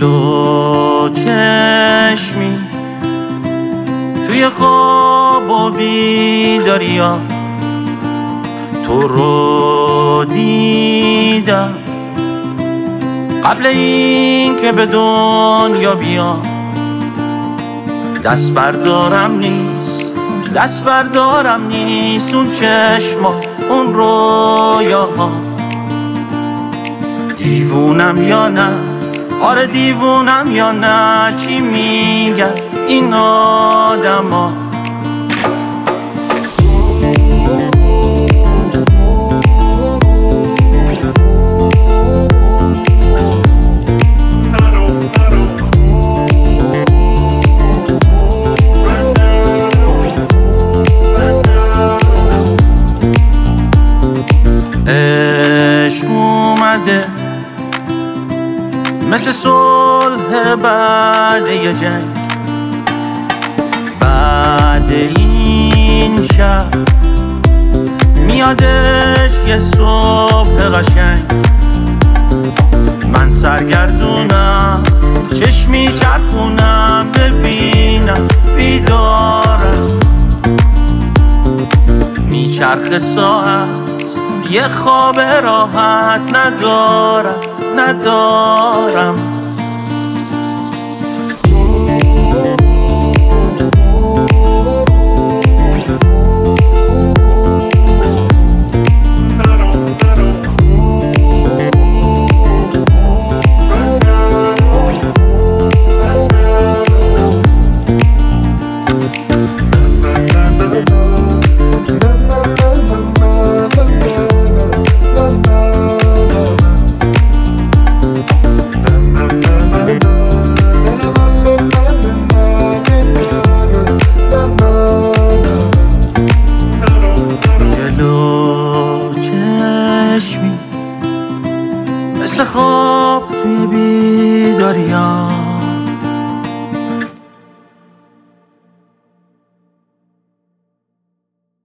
جلو چشمی توی خواب و بیداریا تو رو دیدم قبل این که به دنیا بیام. دست بردارم نیست اون چشما اون رویاها. دیوونم یا نه، آره دیوونم یا نه، چی میگن این آدما؟ عشق اومده مثل صلح بعد یه جنگ، بعد این شب میادش یه صبح قشنگ. من سرگردونم چشمی چرخونم ببینم بیدارم. میچرخ ساعت یه خواب راحت ندارم. مثل خواب توی بیداریا